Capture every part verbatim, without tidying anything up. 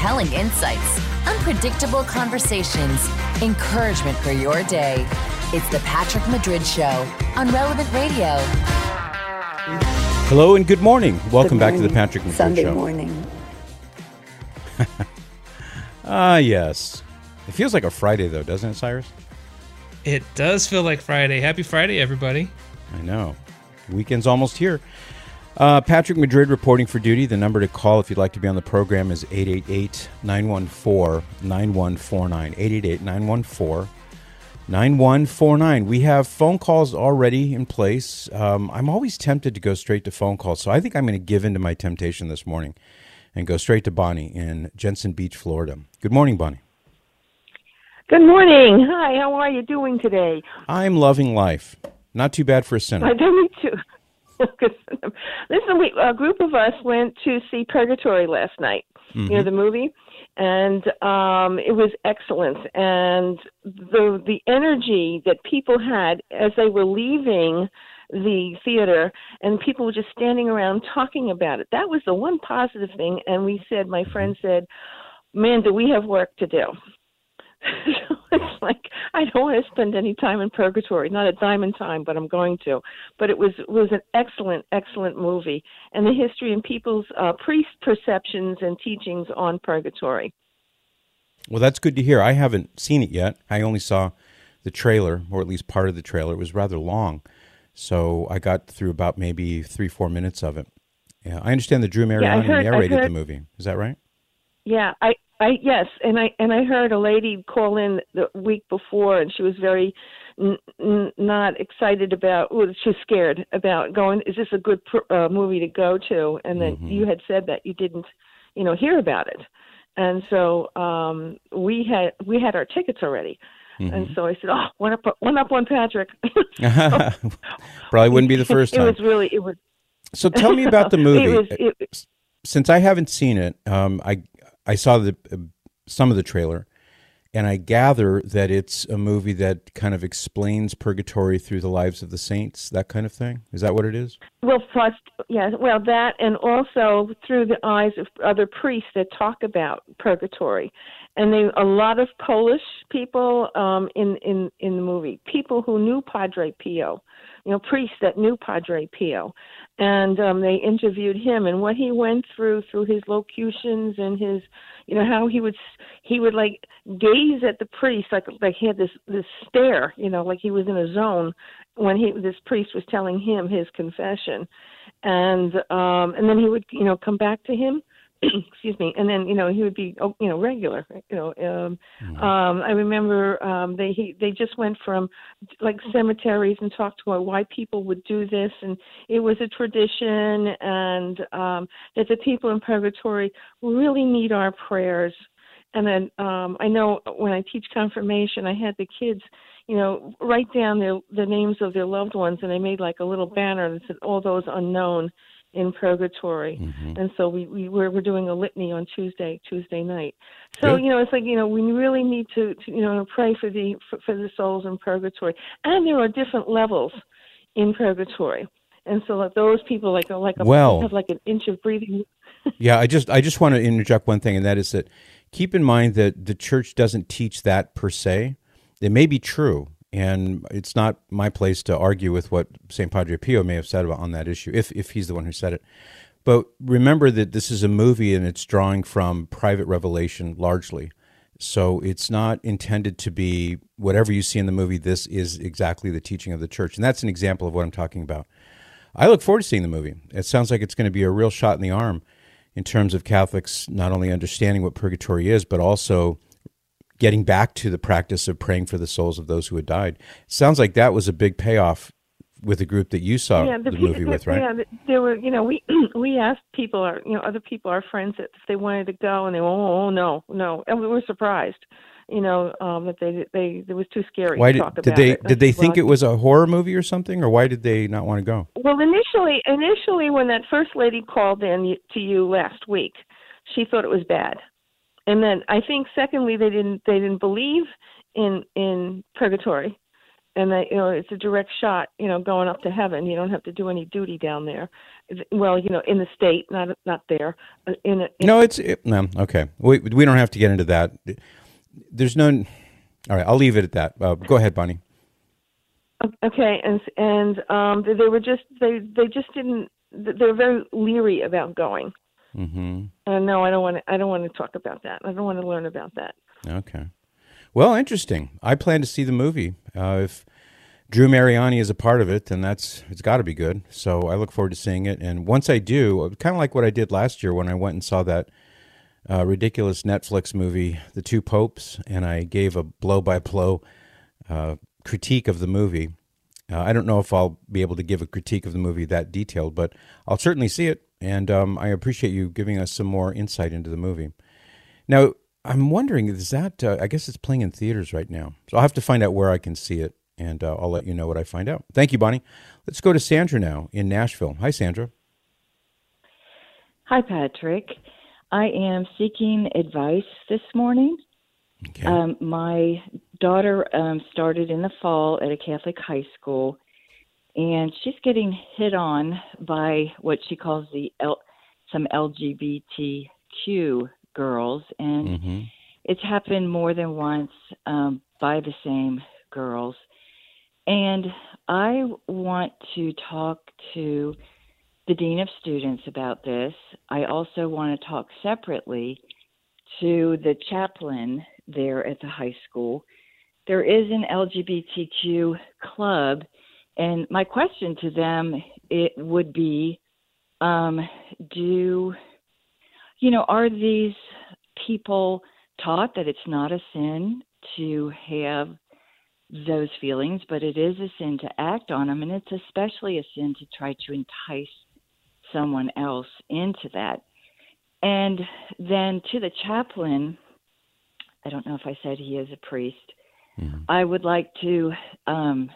compelling insights, unpredictable conversations, encouragement for your day. It's the Patrick Madrid Show on Relevant Radio. Hello and good morning. Welcome Good morning. back to the Patrick Madrid Sunday Show. Sunday morning. Ah, yes. It feels like a Friday, though, doesn't it, Cyrus? It does feel like Friday. Happy Friday, everybody. I know. Weekend's almost here. Uh, Patrick Madrid reporting for duty. The number to call if you'd like to be on the program is eight eight eight, nine one four, nine one four nine. eight eight eight, nine one four, nine one four nine. We have phone calls already in place. Um, I'm always tempted to go straight to phone calls, so I think I'm going to give in to my temptation this morning and go straight to Bonnie in Jensen Beach, Florida. Good morning, Bonnie. Good morning. Hi, how are you doing today? I'm loving life. Not too bad for a sinner. I do, me too. Listen, we, a group of us went to see Purgatory last night, mm-hmm. you know, the movie, and um, it was excellent. And the the energy that people had as they were leaving the theater, and people were just standing around talking about it. That was the one positive thing. And we said, my friend said, man, do we have work to do? So it's like, I don't want to spend any time in Purgatory, not a dime in time, but I'm going to. But it was it was an excellent, excellent movie, and the history and people's uh, priest perceptions and teachings on Purgatory. Well, that's good to hear. I haven't seen it yet. I only saw the trailer, or at least part of the trailer. It was rather long, so I got through about maybe three, four minutes of it. Yeah, I understand that Drew Mariani yeah, heard, narrated heard, the movie. Is that right? Yeah, I. I yes, and I and I heard a lady call in the week before, and she was very n- n- not excited about. Well, she was scared about going. Is this a good pr- uh, movie to go to? And then mm-hmm. you had said that you didn't, you know, hear about it, and so um, we had we had our tickets already, mm-hmm. and so I said, "Oh, one up, one up on Patrick." Probably wouldn't be the first time. It was really it was. So tell me about the movie. it was, it, Since I haven't seen it, um, I. I saw the uh, some of the trailer, and I gather that it's a movie that kind of explains purgatory through the lives of the saints, that kind of thing. Is that what it is? Well, first, yeah, well, that, and also through the eyes of other priests that talk about purgatory. And they, a lot of Polish people um, in, in, in the movie, people who knew Padre Pio, you know, priests that knew Padre Pio. And um, they interviewed him and what he went through, through his locutions and his, you know, how he would, he would like gaze at the priest, like, like he had this, this stare, you know, like he was in a zone when he, this priest was telling him his confession. And, um, and then he would, you know, come back to him. Excuse me, and then you know he would be oh, you know regular. You know, um, mm-hmm. um, I remember um, they he, they just went from like cemeteries and talked about why people would do this, and it was a tradition, and um, that the people in purgatory really need our prayers. And then um, I know when I teach confirmation, I had the kids, you know, write down their the names of their loved ones, and I made like a little banner that said all those unknown in purgatory. Mm-hmm. And so we, we we're, we're doing a litany on Tuesday, Tuesday night. So, Good. you know, it's like, you know, we really need to, to you know, pray for the, for, for the souls in purgatory. And there are different levels in purgatory. And so like those people like, like a, well, have like an inch of breathing. yeah. I just, I just want to interject one thing. And that is that keep in mind that the church doesn't teach that per se. It may be true. And it's not my place to argue with what Saint Padre Pio may have said about on that issue, if if he's the one who said it. But remember that this is a movie and it's drawing from private revelation largely. So it's not intended to be whatever you see in the movie, this is exactly the teaching of the church. And that's an example of what I'm talking about. I look forward to seeing the movie. It sounds like it's going to be a real shot in the arm in terms of Catholics not only understanding what purgatory is, but also getting back to the practice of praying for the souls of those who had died. Sounds like that was a big payoff with the group that you saw yeah, the, the movie people, with, right? Yeah, there were, you know, we we asked people, our, you know, other people, our friends, if they wanted to go, and they were, oh, oh no, no, and we were surprised, you know, um, that they they it was too scary why to did, talk did about they it. did they think it was a horror movie or something, or why did they not want to go? Well, initially, initially when that first lady called in to you last week, she thought it was bad. And then I think secondly they didn't they didn't believe in in purgatory, and they, you know, it's a direct shot, you know, going up to heaven. You don't have to do any duty down there. Well, you know, in the state, not not there. In, a, in no, it's it, no okay. We we don't have to get into that. There's no. All right, I'll leave it at that. Uh, go ahead, Bonnie. Okay, and and um, they, they were just they they just didn't. They were very leery about going. Mm-hmm. Uh, no, I don't want to. I don't want to talk about that. I don't want to learn about that. Okay. Well, interesting. I plan to see the movie. Uh, if Drew Mariani is a part of it, then that's it's got to be good. So I look forward to seeing it. And once I do, kind of like what I did last year when I went and saw that uh, ridiculous Netflix movie, The Two Popes, and I gave a blow-by-blow uh, critique of the movie. Uh, I don't know if I'll be able to give a critique of the movie that detailed, but I'll certainly see it. And um, I appreciate you giving us some more insight into the movie. Now, I'm wondering, is that, uh, I guess it's playing in theaters right now. So I'll have to find out where I can see it, and uh, I'll let you know what I find out. Thank you, Bonnie. Let's go to Sandra now in Nashville. Hi, Sandra. Hi, Patrick. I am seeking advice this morning. Okay. Um, my daughter um, started in the fall at a Catholic high school, and she's getting hit on by what she calls the L- some L G B T Q girls, and mm-hmm. it's happened more than once um, by the same girls. And I want to talk to the Dean of Students about this. I also want to talk separately to the chaplain there at the high school. There is an L G B T Q club, and my question to them it would be, um, do, you know, are these people taught that it's not a sin to have those feelings, but it is a sin to act on them, and it's especially a sin to try to entice someone else into that. And then to the chaplain, I don't know if I said he is a priest, mm-hmm. I would like to um,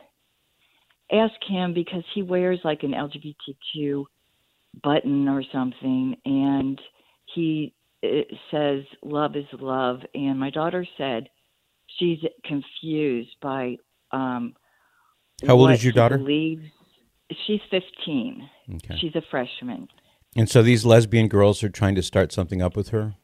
ask him, because he wears like an L G B T Q button or something, and he it says love is love. And my daughter said she's confused by um, How old what is your he daughter? believes. She's fifteen. Okay. She's a freshman. And so these lesbian girls are trying to start something up with her?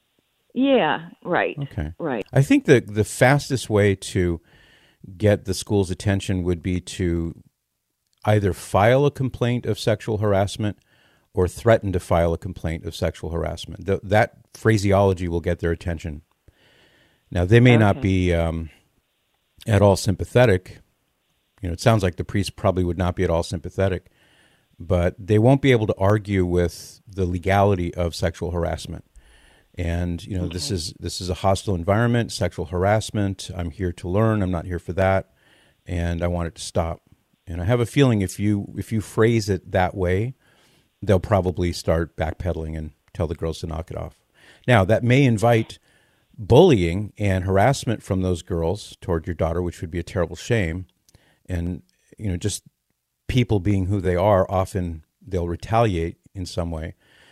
Yeah, right. Okay. Right. I think the the fastest way to get the school's attention would be to either file a complaint of sexual harassment or threaten to file a complaint of sexual harassment. Th- that phraseology will get their attention. Now, they may Okay. not be um, at all sympathetic. You know, it sounds like the priest probably would not be at all sympathetic, but they won't be able to argue with the legality of sexual harassment. And, you know, Okay. this is this is a hostile environment, sexual harassment. I'm here to learn. I'm not here for that. And I want it to stop. And I have a feeling if you if you phrase it that way, they'll probably start backpedaling and tell the girls to knock it off. Now, that may invite bullying and harassment from those girls toward your daughter, which would be a terrible shame. And, you know, just people being who they are, often they'll retaliate in some way.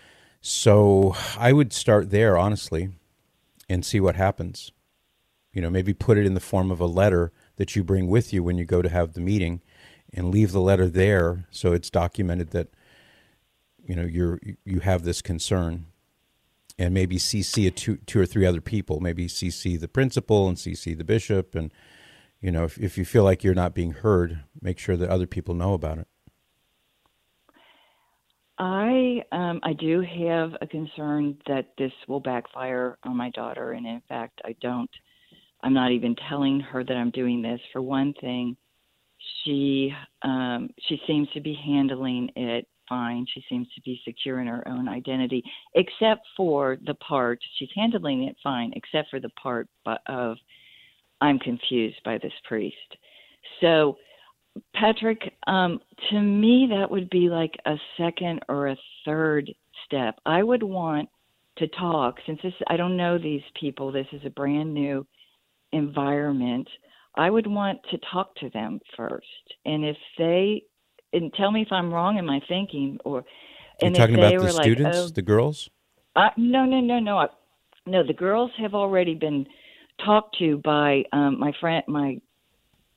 So I would start there, honestly, and see what happens. You know, maybe put it in the form of a letter that you bring with you when you go to have the meeting, and leave the letter there so it's documented that, you know, you're you have this concern. And maybe C C a two, two or three other people. Maybe C C the principal and C C the bishop. And, you know, if, if you feel like you're not being heard, make sure that other people know about it. I um, I do have a concern that this will backfire on my daughter, and in fact, I don't. I'm not even telling her that I'm doing this. For one thing, she um, she seems to be handling it fine. She seems to be secure in her own identity, except for the part she's handling it fine, except for the part of I'm confused by this priest. So, Patrick, um, to me, that would be like a second or a third step. I would want to talk, since this, I don't know these people, this is a brand new environment. I would want to talk to them first. And if they, and tell me if I'm wrong in my thinking, or, You're and talking if they about the were like, students, oh, the girls? uh, no, no, no, no. I, no, the girls have already been talked to by um, my friend, my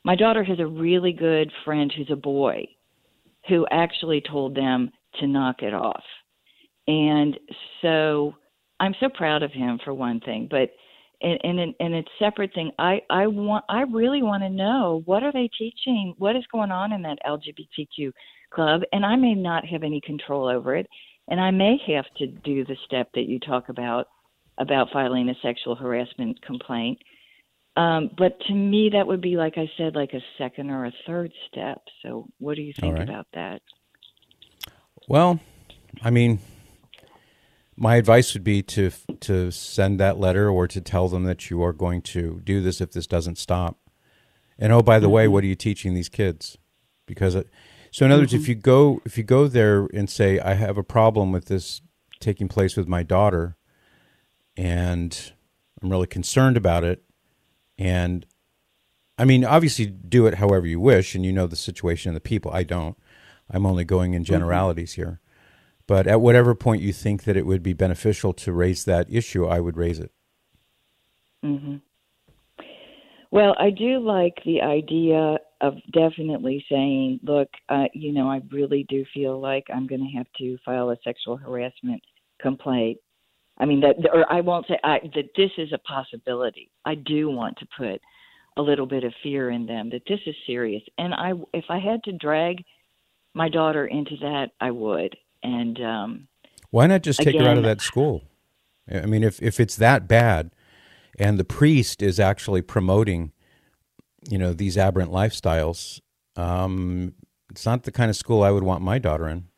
my daughter has a really good friend who's a boy who actually told them to knock it off. And so I'm so proud of him for one thing, but and and and it's a separate thing. I I want I really want to know, what are they teaching? What is going on in that L G B T Q club? And I may not have any control over it, and I may have to do the step that you talk about about filing a sexual harassment complaint. Um, but to me, that would be, like I said, like a second or a third step. So what do you think right. about that? Well, I mean, my advice would be to to send that letter or to tell them that you are going to do this if this doesn't stop. And oh, by the mm-hmm. way, what are you teaching these kids? Because it, so in other mm-hmm. words, if you go if you go there and say, I have a problem with this taking place with my daughter, and I'm really concerned about it, and I mean, obviously, do it however you wish, and you know the situation of the people. I don't. I'm only going in generalities mm-hmm. here. But at whatever point you think that it would be beneficial to raise that issue, I would raise it. Mm-hmm. Well, I do like the idea of definitely saying, look, uh, you know, I really do feel like I'm going to have to file a sexual harassment complaint. I mean, that, or I won't say I, that this is a possibility. I do want to put a little bit of fear in them that this is serious. And I, if I had to drag my daughter into that, I would. And um, why not just take again, her out of that school? I mean, if, if it's that bad and the priest is actually promoting, you know, these aberrant lifestyles, um, it's not the kind of school I would want my daughter in.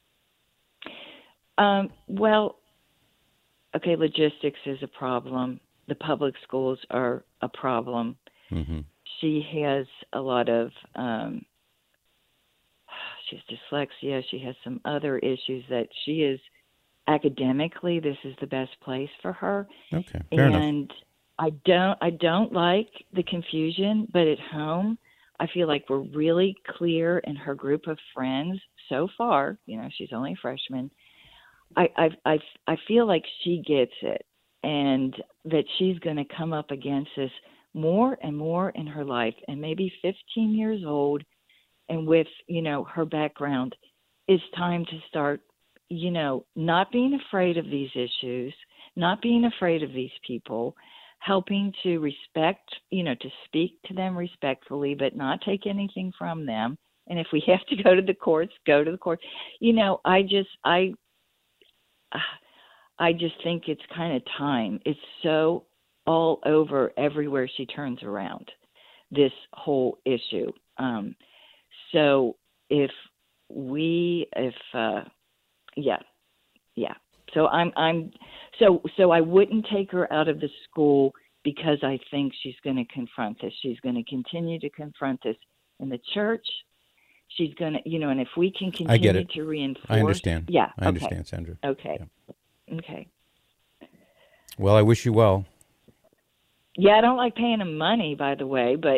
Um, well, okay, logistics is a problem. The public schools are a problem. Mm-hmm. She has a lot of... Um, She has dyslexia. She has some other issues that she is academically. This is the best place for her. Okay, fair and enough. I don't, I don't like the confusion. But at home, I feel like we're really clear in her group of friends so far. You know, she's only a freshman. I, I, I, I feel like she gets it, and that she's going to come up against this more and more in her life. And maybe fifteen years old. And with, you know, her background, it's time to start, you know, not being afraid of these issues, not being afraid of these people, helping to respect, you know, to speak to them respectfully, but not take anything from them. And if we have to go to the courts, go to the courts. You know, I just, I, I just think it's kind of time. It's so all over everywhere she turns around, this whole issue. Um, So if we, if, uh, yeah, yeah. So I'm, I'm, so, so I wouldn't take her out of the school because I think she's going to confront this. She's going to continue to confront this in the church. She's going to, you know, and if we can continue I get it. to reinforce. I understand. Yeah. I understand, okay. Sandra. Okay. Yeah. Okay. Well, I wish you well. Yeah. I don't like paying them money, by the way, but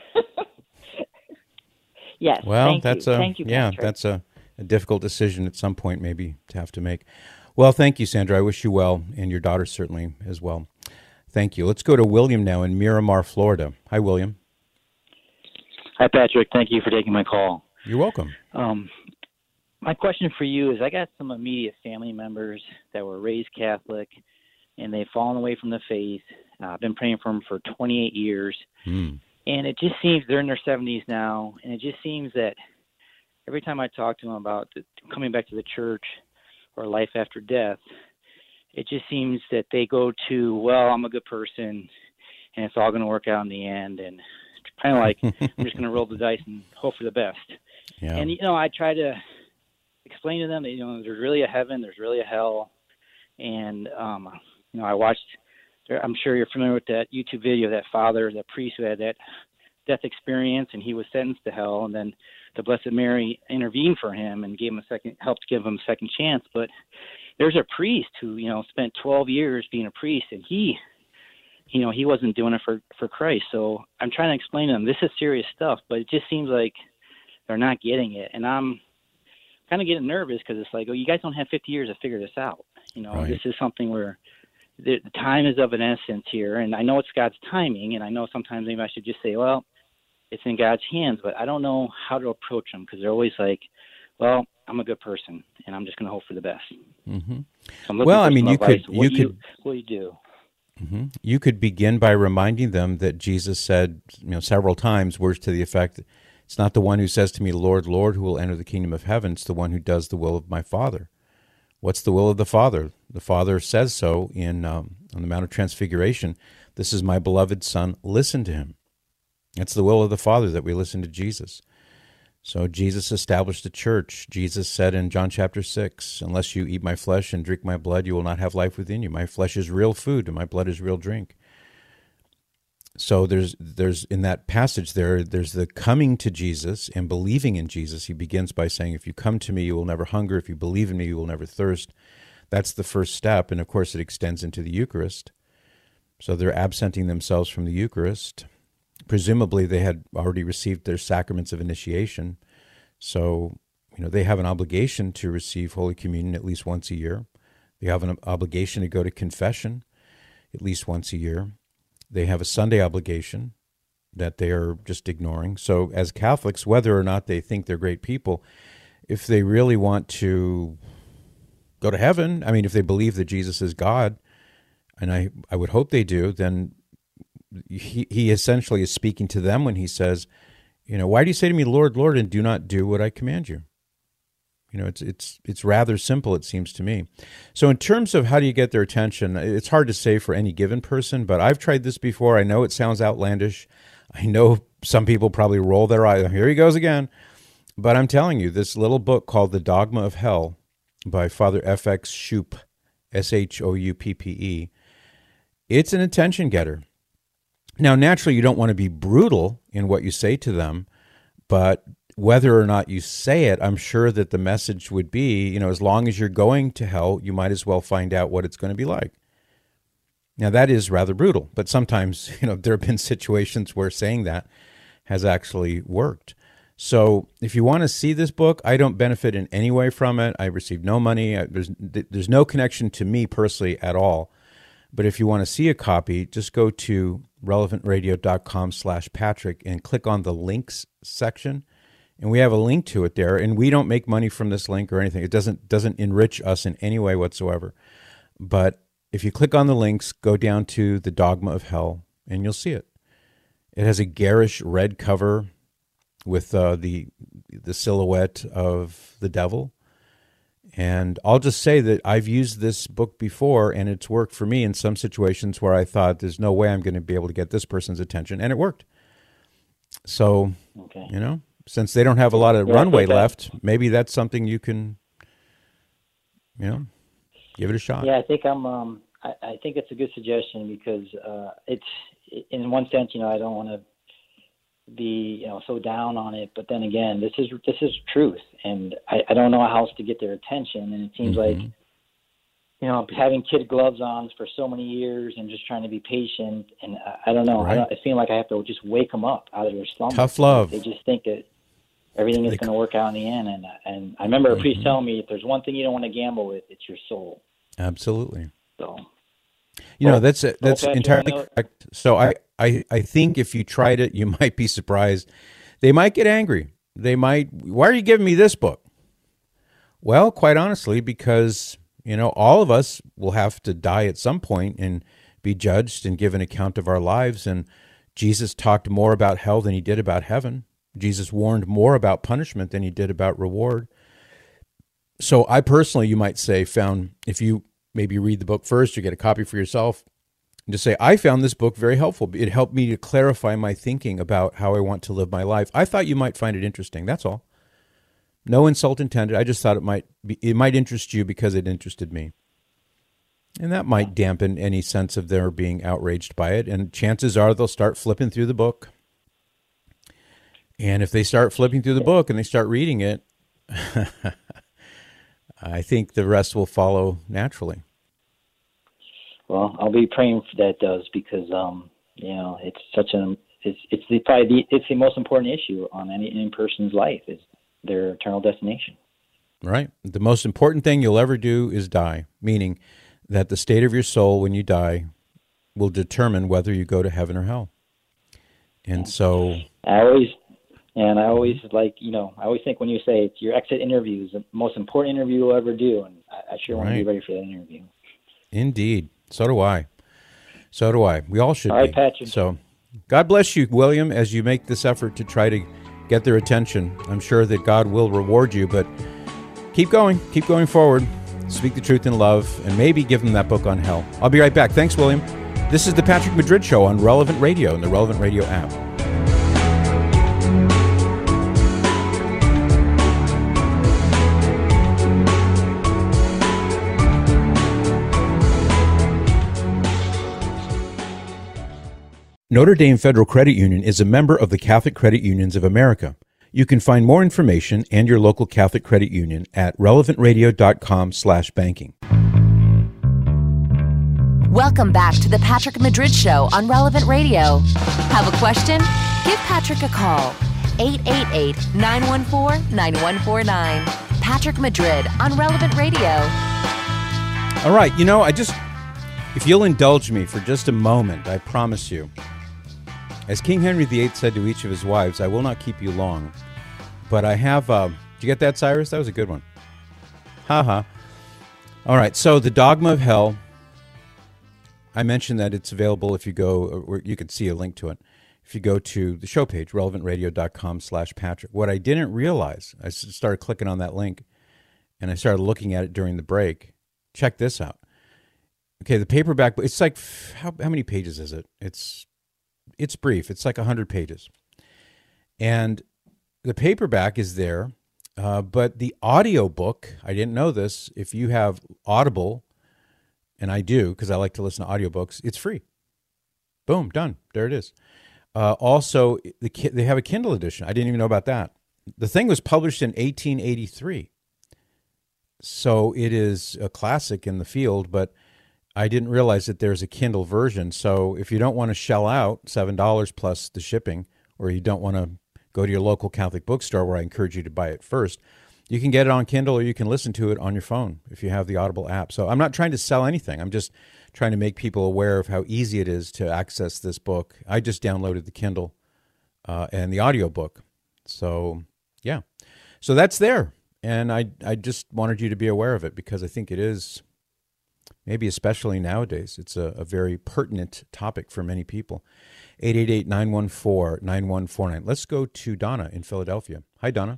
yes. Well, thank that's you. a thank you, yeah, Patrick. that's a, a difficult decision at some point, maybe to have to make. Well, thank you, Sandra. I wish you well, and your daughter certainly as well. Thank you. Let's go to William now in Miramar, Florida. Hi, William. Hi, Patrick. Thank you for taking my call. You're welcome. Um, my question for you is, I got some immediate family members that were raised Catholic, and they've fallen away from the faith. Uh, I've been praying for them for twenty-eight years. Mm. And it just seems they're in their seventies now, and it just seems that every time I talk to them about the, coming back to the church or life after death, it just seems that they go to, well, I'm a good person, and it's all going to work out in the end, and kind of like I'm just going to roll the dice and hope for the best. Yeah. And, you know, I try to explain to them that, you know, there's really a heaven, there's really a hell, and, um, you know, I watched – I'm sure you're familiar with that YouTube video of that father, that priest who had that death experience, and he was sentenced to hell, and then the Blessed Mary intervened for him and gave him a second, helped give him a second chance. But there's a priest who, you know, spent twelve years being a priest, and he, you know, he wasn't doing it for, for Christ. So I'm trying to explain to them, this is serious stuff, but it just seems like they're not getting it. And I'm kind of getting nervous because it's like, oh, you guys don't have fifty years to figure this out. You know, right. This is something where the time is of an essence here, and I know it's God's timing, and I know sometimes maybe I should just say, well, it's in God's hands, but I don't know how to approach them because they're always like, well, I'm a good person, and I'm just going to hope for the best. Mm-hmm. So well, I mean, you advice. could, what you do could, you, what do you do? Mm-hmm. You could begin by reminding them that Jesus said, you know, several times, words to the effect, it's not the one who says to me, Lord, Lord, who will enter the kingdom of heaven. It's the one who does the will of my Father. What's the will of the Father? The Father says so in um, on the Mount of Transfiguration. This is my beloved Son. Listen to him. It's the will of the Father that we listen to Jesus. So Jesus established a church. Jesus said in John chapter six, unless you eat my flesh and drink my blood, you will not have life within you. My flesh is real food and my blood is real drink. So there's there's in that passage there, there's the coming to Jesus and believing in Jesus. He begins by saying, if you come to me, you will never hunger. If you believe in me, you will never thirst. That's the first step. And of course, it extends into the Eucharist. So they're absenting themselves from the Eucharist. Presumably, they had already received their sacraments of initiation. So, you know, they have an obligation to receive Holy Communion at least once a year. They have an obligation to go to confession at least once a year. They have a Sunday obligation that they are just ignoring. So as Catholics, whether or not they think they're great people, if they really want to go to heaven, I mean, if they believe that Jesus is God, and I, I would hope they do, then he, he essentially is speaking to them when he says, you know, why do you say to me, Lord, Lord, and do not do what I command you? You know, it's it's it's rather simple, it seems to me. So in terms of how do you get their attention, it's hard to say for any given person, but I've tried this before. I know it sounds outlandish. I know some people probably roll their eyes. Here he goes again. But I'm telling you, this little book called The Dogma of Hell by Father F X Shouppe, S H O U P P E, it's an attention getter. Now, naturally, you don't want to be brutal in what you say to them, but whether or not you say it, I'm sure that the message would be, you know, as long as you're going to hell, you might as well find out what it's going to be like. Now, that is rather brutal, but sometimes, you know, there have been situations where saying that has actually worked. So if you want to see this book, I don't benefit in any way from it. I received no money. There's, there's no connection to me personally at all. But if you want to see a copy, just go to relevantradio.com slash Patrick and click on the links section. And we have a link to it there. And we don't make money from this link or anything. It doesn't doesn't enrich us in any way whatsoever. But if you click on the links, go down to the Dogma of Hell, and you'll see it. It has a garish red cover with uh, the the silhouette of the devil. And I'll just say that I've used this book before, and it's worked for me in some situations where I thought there's no way I'm going to be able to get this person's attention, and it worked. So, okay. You know, since they don't have a lot of yeah, runway left, maybe that's something you can, you know, give it a shot. Yeah, I think I'm. Um, I, I think it's a good suggestion because uh, it's, in one sense, you know, I don't want to be, you know, so down on it, but then again, this is this is truth, and I, I don't know how else to get their attention. And it seems mm-hmm. like, you know, having kid gloves on for so many years and just trying to be patient, and I, I don't know, right. I, don't, I feel like I have to just wake them up out of their slumber. Tough love. They just think that everything is going to work out in the end, and and I remember a priest mm-hmm. telling me, if there's one thing you don't want to gamble with, it's your soul. Absolutely. So. You know, that's a, that's okay, entirely correct. So I, I, I think if you tried it, you might be surprised. They might get angry. They might, why are you giving me this book? Well, quite honestly, because, you know, all of us will have to die at some point and be judged and give an account of our lives. And Jesus talked more about hell than he did about heaven. Jesus warned more about punishment than he did about reward. So I personally, you might say, found, if you maybe read the book first or get a copy for yourself, and just say, I found this book very helpful. It helped me to clarify my thinking about how I want to live my life. I thought you might find it interesting. That's all. No insult intended. I just thought it might be, it might interest you because it interested me. And that might dampen any sense of their being outraged by it. And chances are they'll start flipping through the book. And if they start flipping through the book and they start reading it, I think the rest will follow naturally. Well, I'll be praying for that does because um, you know it's such an it's it's the probably the, it's the most important issue on any, any person's life is their eternal destination. Right. The most important thing you'll ever do is die, meaning that the state of your soul when you die will determine whether you go to heaven or hell. And so I always, and I always like, you know, I always think when you say it's your exit interview is the most important interview you'll ever do, and I, I sure want Right. to be ready for that interview. Indeed. So do I. So do I. We all should All right, be. Patrick. So God bless you, William, as you make this effort to try to get their attention. I'm sure that God will reward you, but keep going. Keep going forward. Speak the truth in love, and maybe give them that book on hell. I'll be right back. Thanks, William. This is the Patrick Madrid Show on Relevant Radio and the Relevant Radio app. Notre Dame Federal Credit Union is a member of the Catholic Credit Unions of America. You can find more information and your local Catholic credit union at relevant radio dot com slash banking. Welcome back to the Patrick Madrid Show on Relevant Radio. Have a question? Give Patrick a call. eight eight eight, nine one four, nine one four nine. Patrick Madrid on Relevant Radio. All right, you know, I just, if you'll indulge me for just a moment, I promise you. As King Henry the Eighth said to each of his wives, I will not keep you long. But I have, uh, did you get that, Cyrus? That was a good one. Ha ha. All right, so the Dogma of Hell, I mentioned that it's available if you go, or you can see a link to it, if you go to the show page, relevant radio dot com slash Patrick. What I didn't realize, I started clicking on that link, and I started looking at it during the break. Check this out. Okay, the paperback, it's like, how, how many pages is it? It's it's brief. It's like one hundred pages. And the paperback is there, uh, but the audio book, I didn't know this, if you have Audible, and I do because I like to listen to audiobooks, it's free. Boom, done. There it is. Uh, also, the, they have a Kindle edition. I didn't even know about that. The thing was published in eighteen eighty-three. So it is a classic in the field, but I didn't realize that there's a Kindle version. So if you don't want to shell out seven dollars plus the shipping, or you don't want to go to your local Catholic bookstore where I encourage you to buy it first, you can get it on Kindle or you can listen to it on your phone if you have the Audible app. So I'm not trying to sell anything. I'm just trying to make people aware of how easy it is to access this book. I just downloaded the Kindle uh, and the audiobook. So, yeah. So that's there. And I, I just wanted you to be aware of it because I think it is, maybe especially nowadays, it's a, a very pertinent topic for many people. eight eight eight, nine one four, nine one four nine. Let's go to Donna in Philadelphia. Hi, Donna.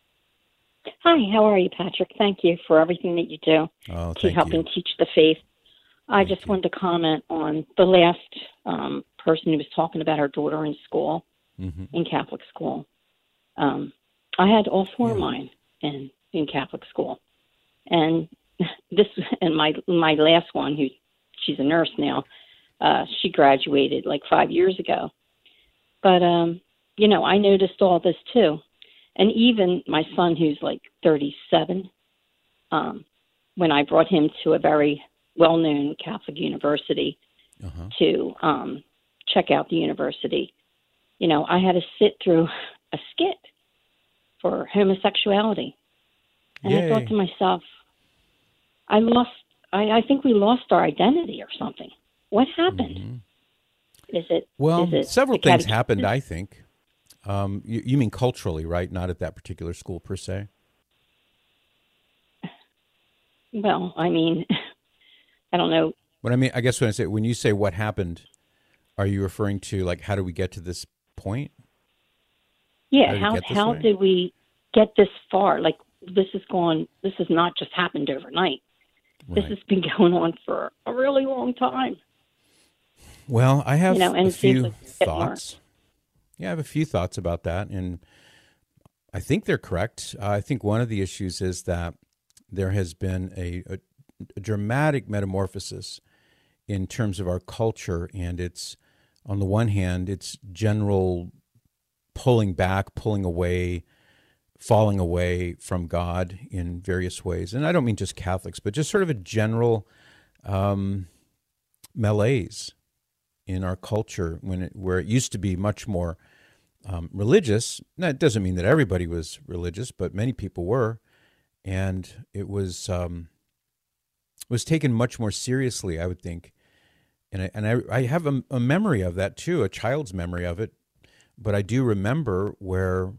Hi, how are you, Patrick? Thank you for everything that you do Oh, to thank helping you. teach the faith. I Thank just you. wanted to comment on the last um, person who was talking about her daughter in school, Mm-hmm. in Catholic school. Um, I had all four Yeah. of mine in, in Catholic school. And this, and my my last one, who she's a nurse now, uh, she graduated like five years ago. But, um, you know, I noticed all this too. And even my son, who's like thirty-seven, um, when I brought him to a very well-known Catholic university Uh-huh. to um, check out the university, you know, I had to sit through a skit for homosexuality. And I thought Yay. to myself, I lost, I, I think we lost our identity or something. What happened? Mm-hmm. Is it, Well, is it several the things catechism? happened, I think. Um, you, you mean culturally, right? Not at that particular school per se? Well, I mean, I don't know. But I mean, I guess when I say, when you say what happened, are you referring to like, how do we get to this point? Yeah, How did it how get this how way? did we get this far? Like, this is going, this has not just happened overnight. This Right. has been going on for a really long time. Well, I have You know, and a it seems few like it's getting thoughts. Yeah, I have a few thoughts about that, and I think they're correct. Uh, I think one of the issues is that there has been a, a, a dramatic metamorphosis in terms of our culture, and it's, on the one hand, it's general pulling back, pulling away, falling away from God in various ways. And I don't mean just Catholics, but just sort of a general um, malaise in our culture when it, where it used to be much more um, religious. That doesn't mean that everybody was religious, but many people were, and it was um, was taken much more seriously, I would think. And I, and I, I have a, a memory of that too, a child's memory of it. but I do remember where,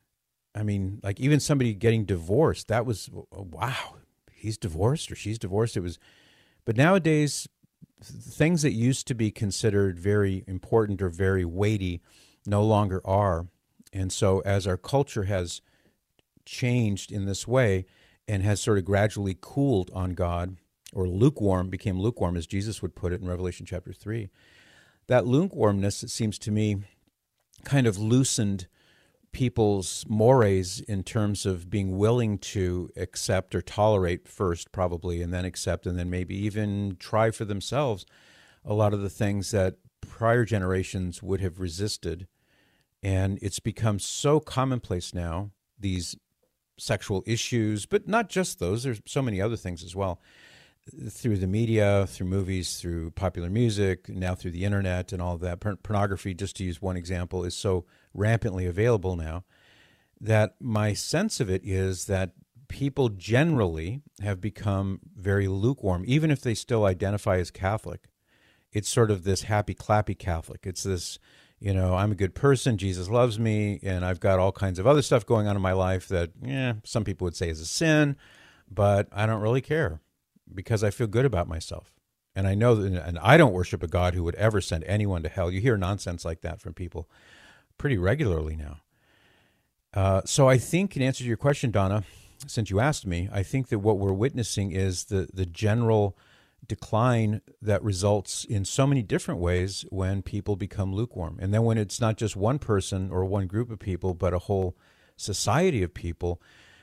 I mean, like even somebody getting divorced, that was, wow, he's divorced or she's divorced. It was, but nowadays, things that used to be considered very important or very weighty no longer are. And so as our culture has changed in this way and has sort of gradually cooled on God, or lukewarm, became lukewarm, as Jesus would put it in Revelation chapter three, that lukewarmness, it seems to me, kind of loosened people's mores in terms of being willing to accept or tolerate first, probably, and then accept, and then maybe even try for themselves a lot of the things that prior generations would have resisted. And it's become so commonplace now, these sexual issues, but not just those. There's so many other things as well, through the media, through movies, through popular music, now through the internet and all of that. Pornography, just to use one example, is so rampantly available now that my sense of it is that people generally have become very lukewarm, even if they still identify as Catholic. It's sort of this happy, clappy Catholic. It's this, you know, I'm a good person, Jesus loves me, and I've got all kinds of other stuff going on in my life that, yeah, some people would say is a sin, but I don't really care because I feel good about myself. And I know that, and I don't worship a God who would ever send anyone to hell. You hear nonsense like that from people pretty regularly now. Uh, so I think, in answer to your question, Donna, since you asked me, I think that what we're witnessing is the, the general decline that results in so many different ways when people become lukewarm. And then when it's not just one person or one group of people, but a whole society of people,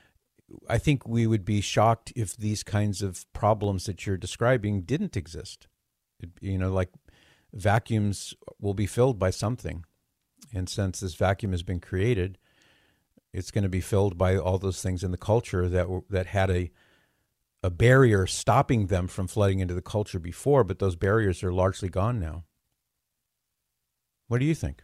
I think we would be shocked if these kinds of problems that you're describing didn't exist. It, you know, like vacuums will be filled by something. And since this vacuum has been created, it's going to be filled by all those things in the culture that were, that had a a barrier stopping them from flooding into the culture before, but those barriers are largely gone now. What do you think?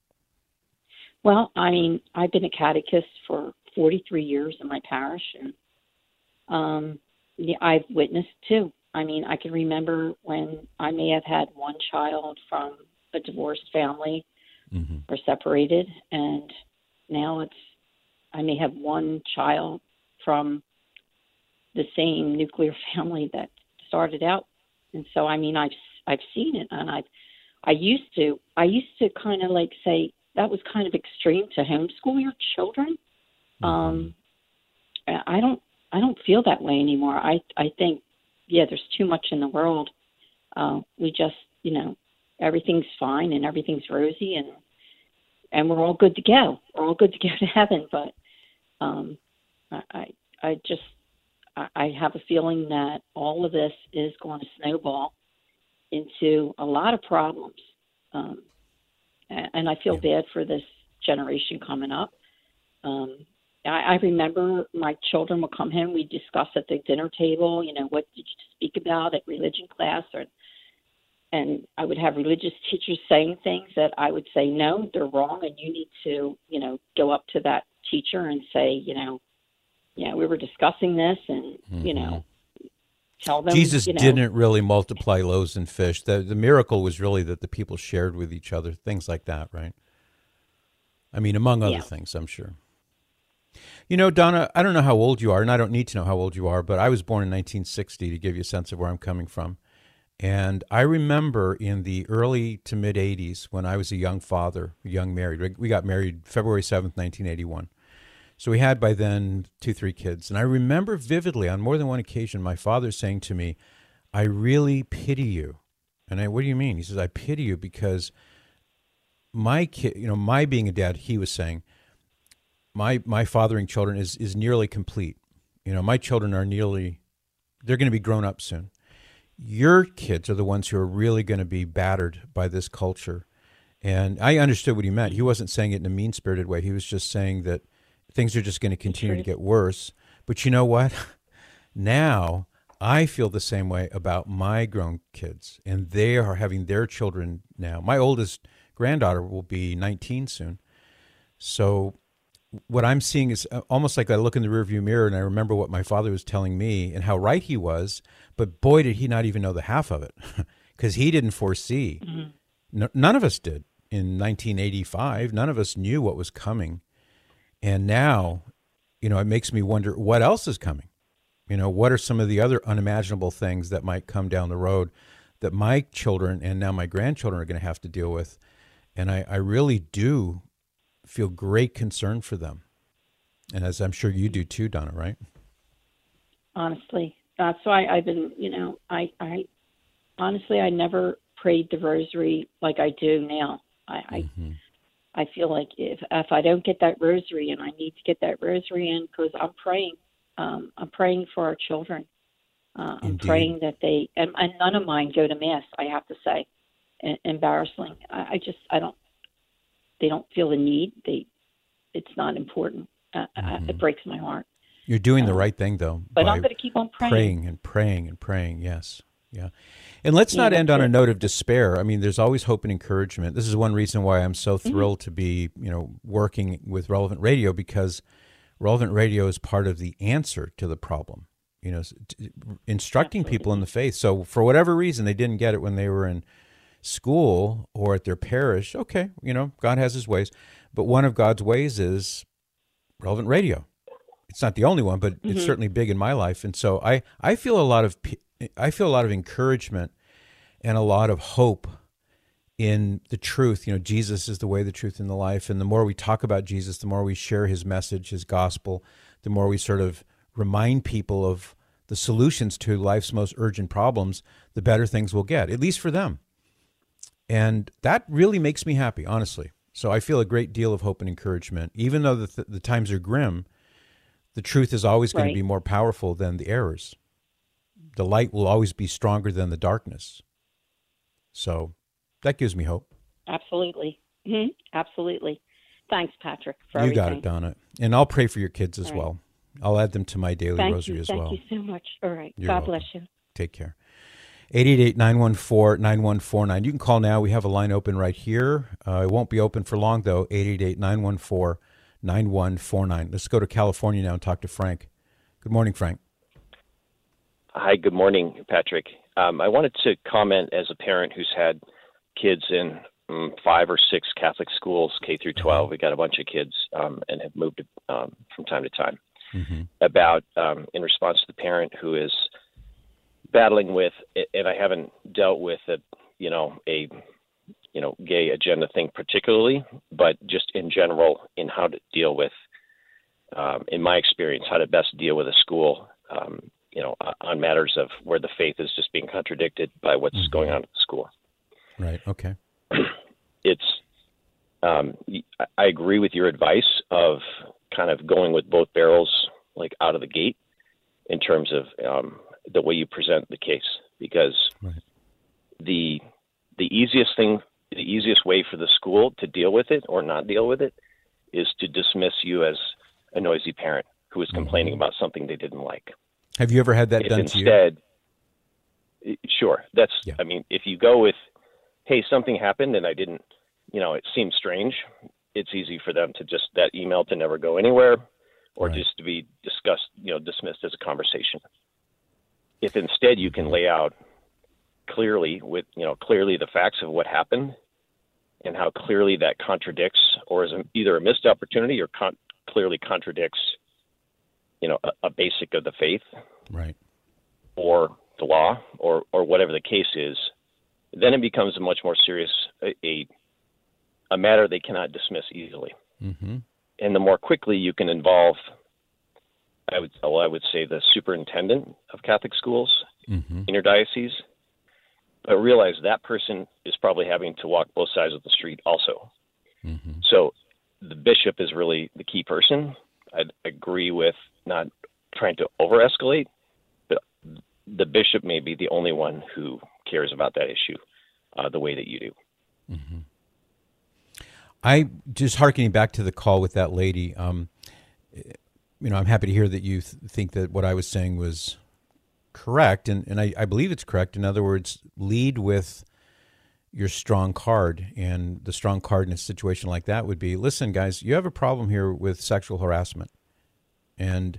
Well, I mean, I've been a catechist for forty-three years in my parish, and um, yeah, I've witnessed too. I mean, I can remember when I may have had one child from a divorced family mm-hmm. or separated, and now it's I may have one child from the same nuclear family that started out. And so, I mean, I've, I've seen it, and I've, I used to, I used to kind of like say that was kind of extreme to homeschool your children. Mm-hmm. Um, I don't, I don't feel that way anymore. I, I think, yeah, there's too much in the world. Uh, we just, you know, everything's fine and everything's rosy, and, and we're all good to go. We're all good to go to heaven. But, um, I, I, I just, I have a feeling that all of this is going to snowball into a lot of problems. Um, and I feel bad for this generation coming up. Um, I, I remember my children would come home, we'd discuss at the dinner table, you know, what did you speak about at religion class? Or, and I would have religious teachers saying things that I would say, no, they're wrong, and you need to, you know, go up to that teacher and say, you know, yeah, we were discussing this, and, mm-hmm. you know, tell them. Jesus you know, didn't really multiply loaves and fish. The, the miracle was really that the people shared with each other, things like that, right? I mean, among other yeah. things, I'm sure. You know, Donna, I don't know how old you are, and I don't need to know how old you are, but I was born in nineteen sixty, to give you a sense of where I'm coming from. And I remember in the early to mid-eighties, when I was a young father, young married, we got married February seventh, nineteen eighty-one. So we had by then two, three kids. And I remember vividly on more than one occasion, my father saying to me, I really pity you. And I, what do you mean? He says, I pity you because my kid, you know, my being a dad, he was saying, my my fathering children is, is nearly complete. You know, my children are nearly, they're going to be grown up soon. Your kids are the ones who are really going to be battered by this culture. And I understood what he meant. He wasn't saying it in a mean-spirited way. He was just saying that things are just going to continue to get worse. But you know what? Now I feel the same way about my grown kids, and they are having their children now. My oldest granddaughter will be nineteen soon. So what I'm seeing is almost like I look in the rearview mirror and I remember what my father was telling me and how right he was, but boy, did he not even know the half of it because he didn't foresee. Mm-hmm. No, none of us did. in nineteen eighty-five. None of us knew what was coming. And now, you know, it makes me wonder what else is coming. You know, what are some of the other unimaginable things that might come down the road that my children and now my grandchildren are going to have to deal with? And I, I really do feel great concern for them. And as I'm sure you do too, Donna, right? Honestly, that's why I've been, you know, I, I honestly, I never prayed the rosary like I do now. I, mm-hmm. I, I feel like if, if I don't get that rosary, and I need to get that rosary in, because I'm praying, um, I'm praying for our children. Uh, I'm Indeed. praying that they, and, and none of mine go to mass, I have to say. E- embarrassing. I, I just, I don't, they don't feel the need. They, it's not important. Uh, mm-hmm. It breaks my heart. You're doing the um, right thing, though. But I'm going to keep on praying. Praying and praying and praying, yes. Yeah. And let's yeah, not end on it. a note of despair. I mean, there's always hope and encouragement. This is one reason why I'm so thrilled mm-hmm. to be, you know, working with Relevant Radio, because Relevant Radio is part of the answer to the problem, you know, t- instructing Absolutely. people in the faith. So for whatever reason, they didn't get it when they were in school or at their parish. Okay, you know, God has his ways. But one of God's ways is Relevant Radio. It's not the only one, but mm-hmm. it's certainly big in my life. And so I, I feel a lot of I feel a lot of encouragement and a lot of hope in the truth. You know, Jesus is the way, the truth, and the life. And the more we talk about Jesus, the more we share his message, his gospel, the more we sort of remind people of the solutions to life's most urgent problems, the better things will get, at least for them. And that really makes me happy, honestly. So I feel a great deal of hope and encouragement. Even though the, th- the times are grim, the truth is always going right. to be more powerful than the errors. The light will always be stronger than the darkness. So that gives me hope. Absolutely. Mm-hmm. Absolutely. Thanks, Patrick, for you everything. got it, Donna. And I'll pray for your kids as All right. well. I'll add them to my daily Thank rosary you. as Thank well. Thank you so much. All right. You're God welcome. bless you. Take care. eight eight eight, nine one four, nine one four nine. You can call now. We have a line open right here. Uh, it won't be open for long, though. eight eight eight, nine one four, nine one four nine. Let's go to California now and talk to Frank. Good morning, Frank. Hi, good morning, Patrick. Um, I wanted to comment as a parent who's had kids in um, five or six Catholic schools, K through twelve. We got a bunch of kids um, and have moved um, from time to time. Mm-hmm. About um, in response to the parent who is battling with, and I haven't dealt with a, you know, a, you know, gay agenda thing particularly, but just in general in how to deal with, um, in my experience, how to best deal with a school, um, you know, on matters of where the faith is just being contradicted by what's mm-hmm. going on at the school. Right. Okay. It's, um, I agree with your advice of kind of going with both barrels, like out of the gate in terms of, um, the way you present the case, because right. the the easiest thing, the easiest way for the school to deal with it or not deal with it is to dismiss you as a noisy parent who is complaining mm-hmm. about something they didn't like. Have you ever had that if done instead, to you? Sure. That's, yeah. I mean, if you go with, hey, something happened and I didn't, you know, it seems strange, it's easy for them to just, that email to never go anywhere or right. just to be discussed, you know, dismissed as a conversation. If instead you can lay out clearly with, you know, clearly the facts of what happened and how clearly that contradicts or is either a missed opportunity or con- clearly contradicts, you know, a, a basic of the faith, right, or the law, or, or whatever the case is, then it becomes a much more serious, a, a, a matter they cannot dismiss easily. Mm-hmm. And the more quickly you can involve, I would, well, I would say the superintendent of Catholic schools mm-hmm. in your diocese, but realize that person is probably having to walk both sides of the street also. Mm-hmm. So the bishop is really the key person. I'd agree with not trying to over-escalate, but the bishop may be the only one who cares about that issue uh, the way that you do. Mm-hmm. I, just hearkening back to the call with that lady, um, you know, I'm happy to hear that you th- think that what I was saying was correct, and, and I, I believe it's correct. In other words, lead with your strong card, and the strong card in a situation like that would be, listen, guys, you have a problem here with sexual harassment, and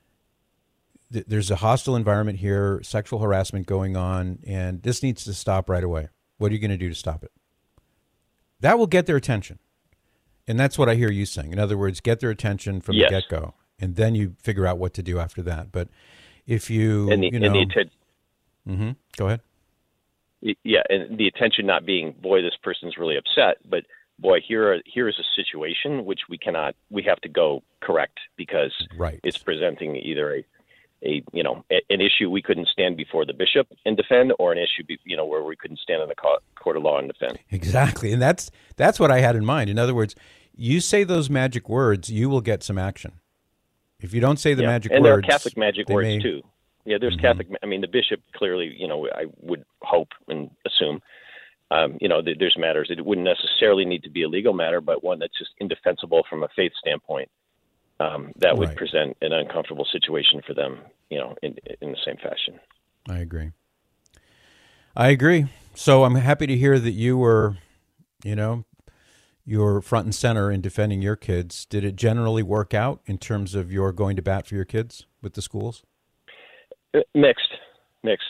th- there's a hostile environment here, sexual harassment going on, and this needs to stop right away. What are you going to do to stop it? That will get their attention. And that's what I hear you saying. In other words, get their attention from Yes. the get-go, and then you figure out what to do after that. But if you, And the, you know, and the atten- mm-hmm, go ahead. yeah, and the attention not being, boy, this person's really upset, but boy, here are, here is a situation which we cannot, we have to go correct because Right. it's presenting either a, a you know, a, an issue we couldn't stand before the bishop and defend, or an issue, be, you know, where we couldn't stand in the co- court of law and defend. Exactly, and that's that's what I had in mind. In other words, you say those magic words, you will get some action. If you don't say the Yeah. magic and words, there are Catholic magic they words may- too. Yeah, there's Mhm. Catholic. I mean, the bishop clearly, you know, I would hope and assume, um, you know, that there's matters. It wouldn't necessarily need to be a legal matter, but one that's just indefensible from a faith standpoint. Um, that would Right. present an uncomfortable situation for them, you know, in in the same fashion. I agree. I agree. So I'm happy to hear that you were, you know, you were front and center in defending your kids. Did it generally work out in terms of your going to bat for your kids with the schools? Uh, Mixed, mixed.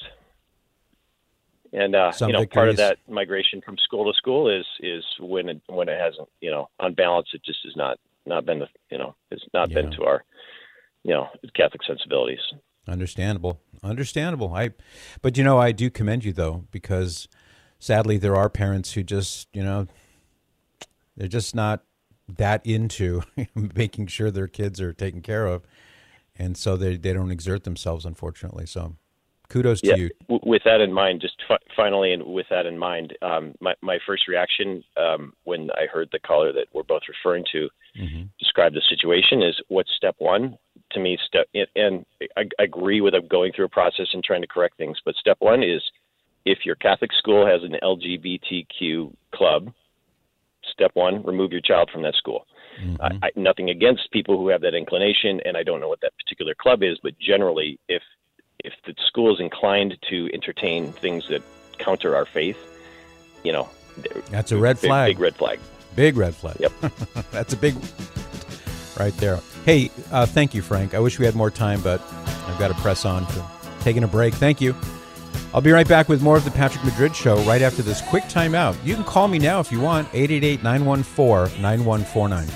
And uh, Some you know, part of victories. that migration from school to school is is when it when it hasn't, you know, on balance, it just has not not been, the, you know, it's not been Yeah. to our, you know, Catholic sensibilities. Understandable. Understandable. I, but you know, I do commend you though, because sadly there are parents who just, you know, they're just not that into making sure their kids are taken care of. And so they, they don't exert themselves, unfortunately. So kudos to Yeah. you. W- with that in mind, just fi- finally, and with that in mind, um, my, my first reaction um, when I heard the caller that we're both referring to Mm-hmm. describe the situation is, what's step one? To me, step, and I, I agree with going through a process and trying to correct things, but step one is, if your Catholic school has an L G B T Q club, step one, remove your child from that school. Mm-hmm. I, I, nothing against people who have that inclination, and I don't know what that particular club is, but generally, if if the school is inclined to entertain things that counter our faith, you know, That's a red big, flag. big red flag. Big red flag. Yep. That's a big right there. Hey, uh, thank you, Frank. I wish we had more time, but I've got to press on for taking a break. Thank you. I'll be right back with more of the Patrick Madrid Show right after this quick timeout. You can call me now if you want, eight eight eight, nine one four, nine one four nine.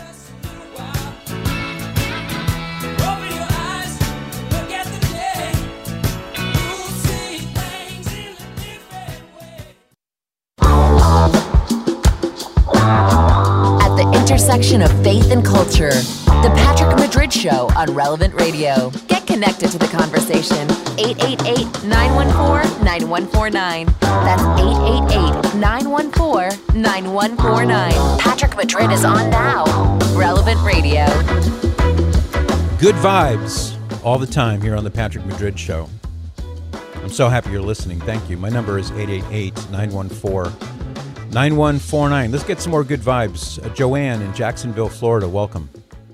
At the intersection of faith and culture, the Patrick Madrid Show on Relevant Radio. Get connected to the conversation. eight eight eight, nine one four, nine one four nine. That's eight eight eight, nine one four, nine one four nine. Patrick Madrid is on now. Relevant Radio. Good vibes all the time here on the Patrick Madrid Show. I'm so happy you're listening. Thank you. My number is eight eight eight, nine one four, nine one four nine. Let's get some more good vibes. Uh, Joanne in Jacksonville, Florida. Welcome.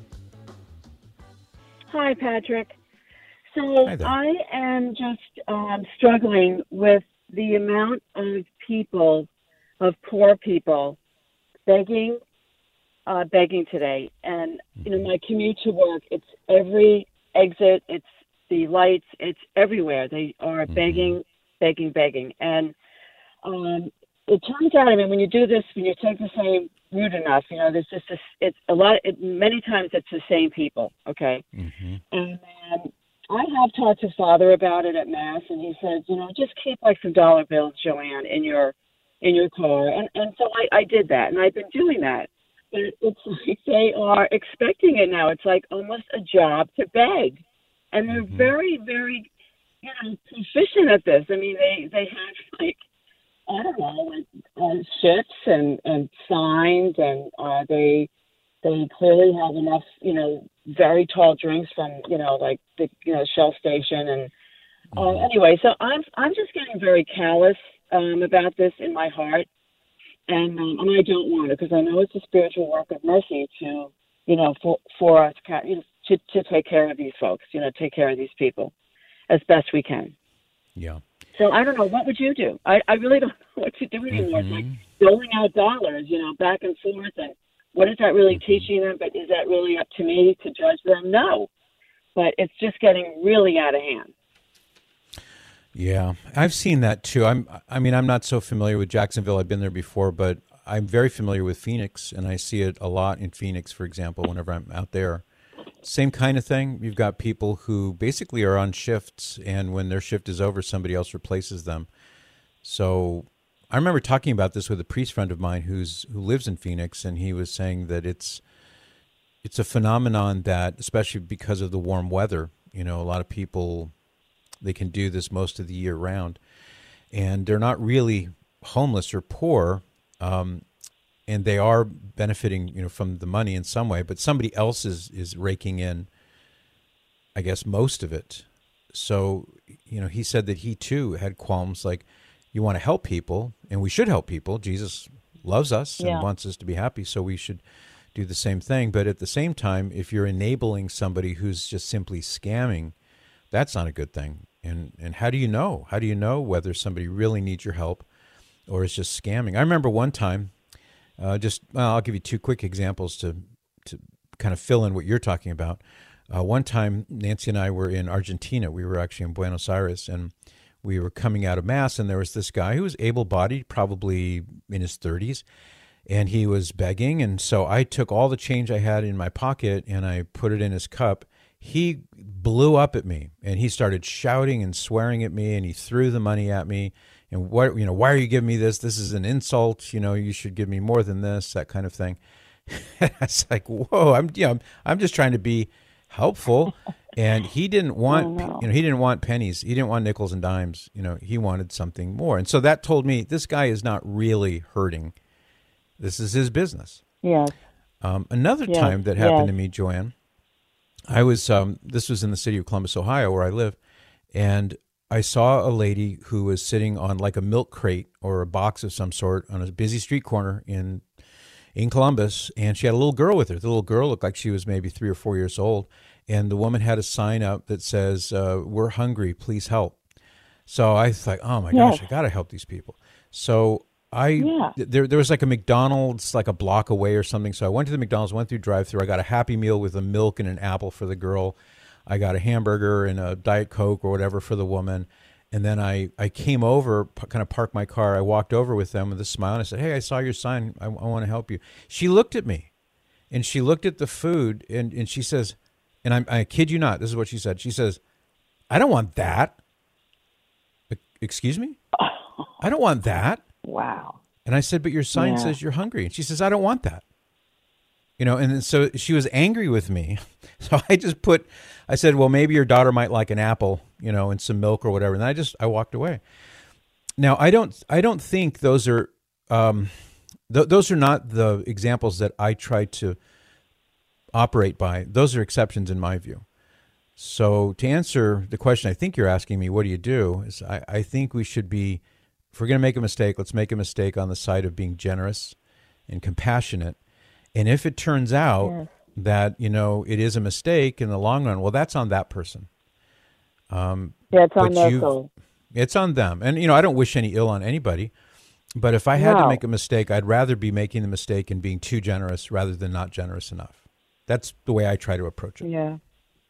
Hi, Patrick. So Hi there. I am just um, struggling with the amount of people, of poor people, begging, uh, begging today. And, you know, my commute to work, it's every exit, it's the lights, it's everywhere. They are Mm-hmm. begging, begging, begging. And um, it turns out, I mean, when you do this, when you take the same route enough, you know, there's just this, it's a lot, it, many times it's the same people, okay? Mm-hmm. And um, I have talked to Father about it at Mass, and he said, you know, just keep like some dollar bills, Joanne, in your in your car. And and so I, I did that, and I've been doing that. But it's like they are expecting it now. It's like almost a job to beg. And they're Mhm. very, very, you know, proficient at this. I mean, they, they have like, I don't know, like uh, ships and, and signs, and uh, they they clearly have enough, you know, very tall drinks from, you know, like the, you know, Shell station. And uh, anyway, so I'm I'm just getting very callous um, about this in my heart, and um, and I don't want it, because I know it's a spiritual work of mercy to, you know, for for us, you know, to to take care of these folks, you know, take care of these people as best we can. Yeah. So I don't know, what would you do? I, I really don't know what to do anymore. It's like doling out dollars, you know, back and forth, and what is that really teaching them? But is that really up to me to judge them? No. But it's just getting really out of hand. Yeah, I've seen that too. I'm. I mean, I'm not so familiar with Jacksonville. I've been there before, but I'm very familiar with Phoenix, and I see it a lot in Phoenix, for example, whenever I'm out there. Same kind of thing. You've got people who basically are on shifts, and when their shift is over, somebody else replaces them. So I remember talking about this with a priest friend of mine who's who lives in Phoenix, and he was saying that it's it's a phenomenon that, especially because of the warm weather, you know, a lot of people, they can do this most of the year round, and they're not really homeless or poor, um, and they are benefiting, you know, from the money in some way, but somebody else is, is raking in, I guess, most of it. So, you know, he said that he too had qualms, like, you want to help people, and we should help people. Jesus loves us and Yeah. wants us to be happy, so we should do the same thing. But at the same time, if you're enabling somebody who's just simply scamming, that's not a good thing. And and how do you know? How do you know whether somebody really needs your help or is just scamming? I remember one time, uh, just well, I'll give you two quick examples to to kind of fill in what you're talking about. Uh, one time, Nancy and I were in Argentina. We were actually in Buenos Aires, and we were coming out of Mass, and there was this guy who was able-bodied, probably in his thirties, and he was begging. And so I took all the change I had in my pocket, and I put it in his cup. He blew up at me, and he started shouting and swearing at me, and he threw the money at me. And what, you know, why are you giving me this? This is an insult. You know, you should give me more than this, that kind of thing. It's like, whoa, I'm, you know, I'm, I'm just trying to be helpful. And he didn't want, Oh, no. you know, he didn't want pennies. He didn't want nickels and dimes. You know, he wanted something more. And so that told me this guy is not really hurting. This is his business. Yes. Um, another Yes, time that happened yes. to me, Joanne, I was, um, this was in the city of Columbus, Ohio, where I live. And I saw a lady who was sitting on like a milk crate or a box of some sort on a busy street corner in in Columbus, and she had a little girl with her. The little girl looked like she was maybe three or four years old, and the woman had a sign up that says, uh, "We're hungry, please help." So I thought, "Oh my gosh, Yes. I got to help these people." So I Yeah. th- there there was like a McDonald's like a block away or something. So I went to the McDonald's, went through drive-through. I got a Happy Meal with a milk and an apple for the girl. I got a hamburger and a Diet Coke or whatever for the woman. And then I, I came over, p- kind of parked my car. I walked over with them with a smile, and I said, "Hey, I saw your sign. I, I want to help you." She looked at me, and she looked at the food, and, and she says, and I'm, I kid you not, this is what she said. She says, "I don't want that." "E- Excuse me? I don't want that. Wow. And I said, "But your sign Yeah. says you're hungry." And she says, "I don't want that." You know, and then so she was angry with me. So I just put, I said, "Well, maybe your daughter might like an apple, you know, and some milk or whatever." And I just, I walked away. Now, I don't, I don't think those are, um, th- those are not the examples that I try to operate by. Those are exceptions in my view. So to answer the question I think you're asking me, what do you do? Is I, I think we should be, if we're going to make a mistake, let's make a mistake on the side of being generous and compassionate. And if it turns out Yes. that, you know, it is a mistake in the long run, well, that's on that person. Um, Yeah, it's on but their you- soul. It's on them. And, you know, I don't wish any ill on anybody. But if I had to No. make a mistake, I'd rather be making the mistake and being too generous rather than not generous enough. That's the way I try to approach it. Yeah.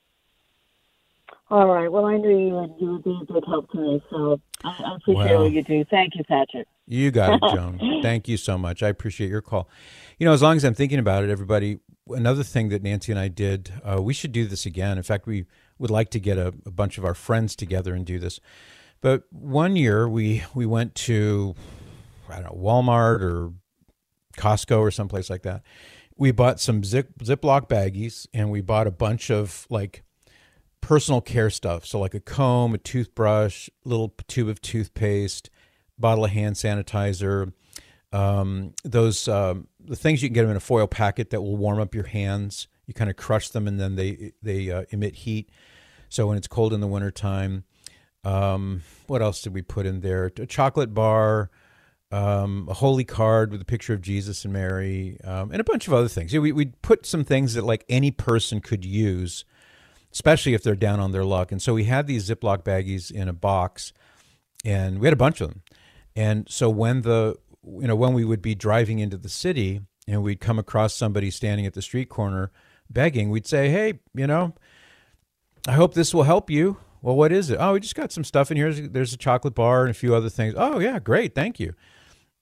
All right. Well, I knew you would, you would be a good help to me, so I, I appreciate Well. what you do. Thank you, Patrick. You got it, Joan. Thank you so much. I appreciate your call. You know, as long as I'm thinking about it, everybody, another thing that Nancy and I did, uh, we should do this again. In fact, we would like to get a, a bunch of our friends together and do this. But one year we, we went to, I don't know, Walmart or Costco or someplace like that. We bought some zip, Ziploc baggies, and we bought a bunch of like personal care stuff. So like a comb, a toothbrush, little tube of toothpaste, bottle of hand sanitizer, um, those um, the things you can get them in a foil packet that will warm up your hands. You kind of crush them, and then they they uh, emit heat. So when it's cold in the wintertime, um, what else did we put in there? A chocolate bar, um, a holy card with a picture of Jesus and Mary, um, and a bunch of other things. Yeah, we we put some things that like any person could use, especially if they're down on their luck. And so we had these Ziploc baggies in a box, and we had a bunch of them. And so when the, you know, when we would be driving into the city and we'd come across somebody standing at the street corner begging, we'd say, "Hey, you know, I hope this will help you." "Well, what is it?" "Oh, we just got some stuff in here. There's a chocolate bar and a few other things." "Oh, yeah, great. Thank you."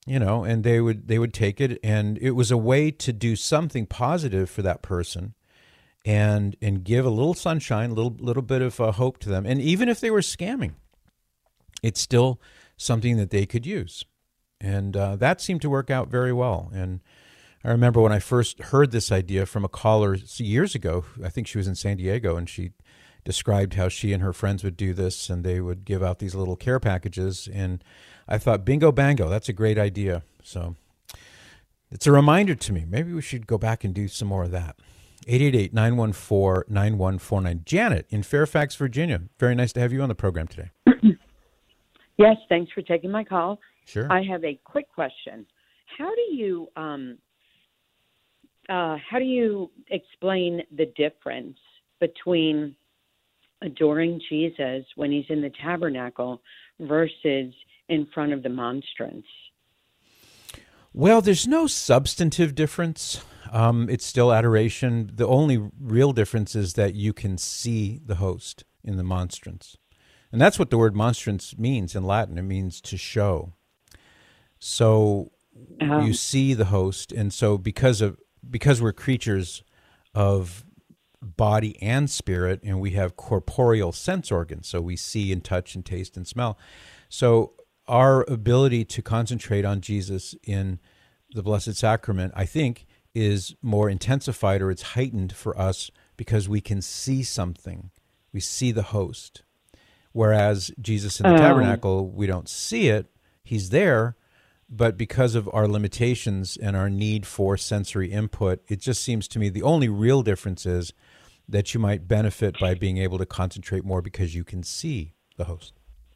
you know, and they would they would take it, and it was a way to do something positive for that person, and and give a little sunshine, a little little bit of uh, hope to them. And even if they were scamming, it's still something that they could use, and uh, that seemed to work out very well. And I remember when I first heard this idea from a caller years ago. I think she was in San Diego, and she described how she and her friends would do this, and they would give out these little care packages. And I thought, bingo, bango, that's a great idea. So it's a reminder to me. Maybe we should go back and do some more of that. eight eight eight, nine one four, nine one four nine. Janet in Fairfax, Virginia. Very nice to have you on the program today. Yes, thanks for taking my call. Sure. I have a quick question. How do you um, uh, how do you explain the difference between adoring Jesus when he's in the tabernacle versus in front of the monstrance? Well, there's no substantive difference. Um, it's still adoration. The only real difference is that you can see the host in the monstrance. And that's what the word monstrance means in Latin. It means to show. So um, you see the host. And so because of because we're creatures of body and spirit, and we have corporeal sense organs, so we see and touch and taste and smell. So our ability to concentrate on Jesus in the Blessed Sacrament, I think, is more intensified, or it's heightened for us because we can see something. We see the host. Whereas Jesus in the um, tabernacle, we don't see it. He's there, but because of our limitations and our need for sensory input, it just seems to me the only real difference is that you might benefit by being able to concentrate more because you can see the host.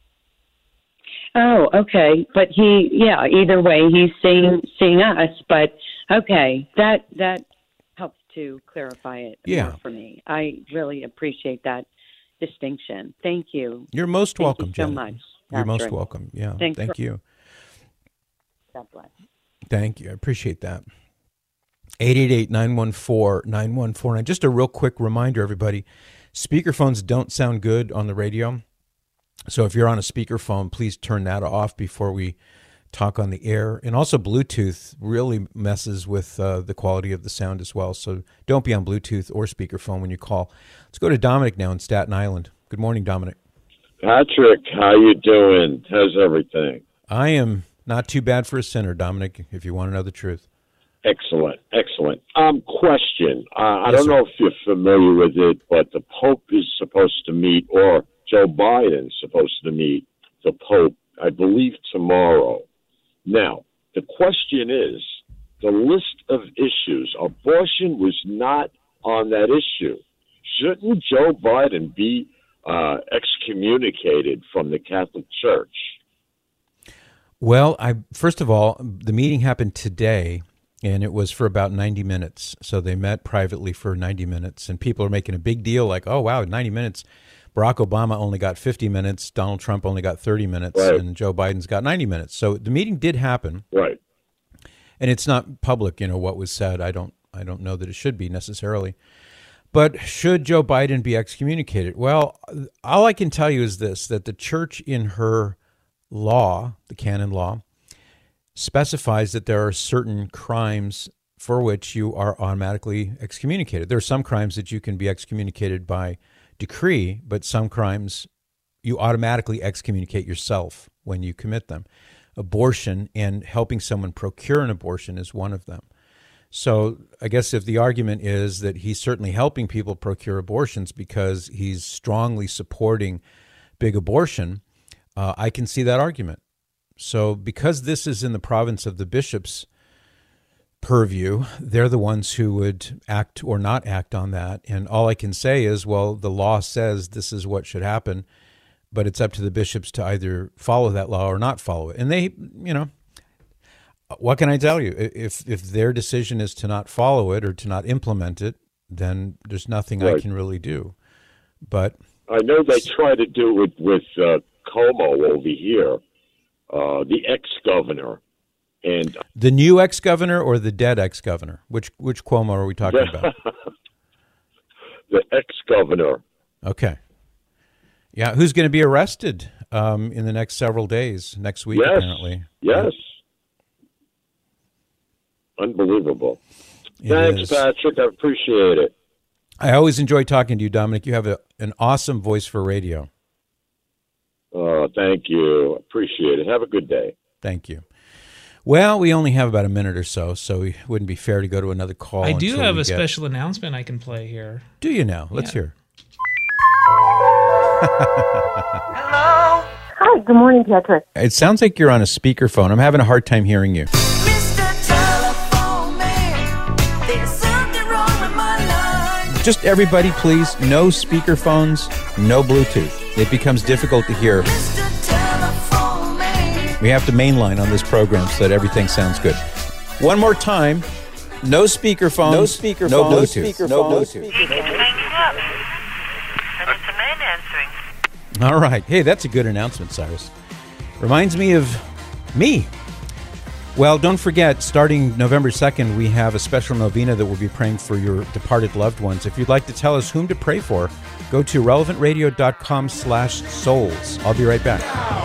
Oh, okay. But he, yeah, either way, he's seeing seeing us. But okay, that that helps to clarify it yeah. more for me. I really appreciate that distinction. Thank you. You're most Thank welcome, you so Janet. much. You're Patrick. most welcome. Yeah. Thanks Thank for- you. God bless. Thank you. I appreciate that. eight eight eight, nine one four, nine one four nine. Just a real quick reminder, everybody. Speakerphones don't sound good on the radio. So if you're on a speakerphone, please turn that off before we talk on the air. And also Bluetooth really messes with uh, the quality of the sound as well. So don't be on Bluetooth or speakerphone when you call. Let's go to Dominic now in Staten Island. Good morning, Dominic. Patrick, how you doing? How's everything? I am not too bad for a sinner, Dominic, if you want to know the truth. Excellent, excellent. Um, question. Uh, I Yes, don't sir. know if you're familiar with it, but the Pope is supposed to meet, or Joe Biden's supposed to meet the Pope, I believe, tomorrow. Now, the question is, the list of issues, abortion was not on that issue. Shouldn't Joe Biden be uh, excommunicated from the Catholic Church? Well, I first of all, the meeting happened today, and it was for about ninety minutes. So they met privately for ninety minutes, and people are making a big deal like, oh, wow, ninety minutes. Barack Obama only got fifty minutes, Donald Trump only got thirty minutes, Right. and Joe Biden's got ninety minutes. So the meeting did happen. Right. And it's not public, you know, what was said. I don't I don't know that it should be necessarily. But should Joe Biden be excommunicated? Well, all I can tell you is this, that the church in her law, the canon law, specifies that there are certain crimes for which you are automatically excommunicated. There are some crimes that you can be excommunicated by decree, but some crimes you automatically excommunicate yourself when you commit them. Abortion and helping someone procure an abortion is one of them. So I guess if the argument is that he's certainly helping people procure abortions because he's strongly supporting big abortion, uh, I can see that argument. So because this is in the province of the bishops' purview, they're the ones who would act or not act on that. And all I can say is, well, the law says this is what should happen, but it's up to the bishops to either follow that law or not follow it. And they, you know, what can I tell you? If if their decision is to not follow it or to not implement it, then there's nothing Right. I can really do. But I know they try to do it with uh, Como over here, uh, the ex-governor. And the new ex-governor or the dead ex-governor? Which which Cuomo are we talking about? the ex-governor. Okay. Yeah, who's going to be arrested um, in the next several days, next week Yes. apparently. Yes. Unbelievable. It Thanks, is. Patrick. I appreciate it. I always enjoy talking to you, Dominic. You have a, an awesome voice for radio. Oh, thank you. Appreciate it. Have a good day. Thank you. Well, we only have about a minute or so, so it wouldn't be fair to go to another call. I do until have we a get... special announcement I can play here. Do you now? Let's Yeah. hear. Hello. Hi, good morning, Patrick. It sounds like you're on a speakerphone. I'm having a hard time hearing you. Mister Telephone Man, there's something wrong with my line. Just everybody, please, no speakerphones, no Bluetooth. It becomes difficult to hear. Mister Telephone Man. We have to mainline on this program so that everything sounds good. One more time, no speakerphones, No speakerphone. no No Bluetooth. speakerphone. No No Bluetooth. Hanging up. And it's a man answering. All right. Hey, that's a good announcement, Cyrus. Reminds me of me. Well, don't forget, starting November second, we have a special novena that we'll be praying for your departed loved ones. If you'd like to tell us whom to pray for, go to relevant radio dot com slash souls. I'll be right back.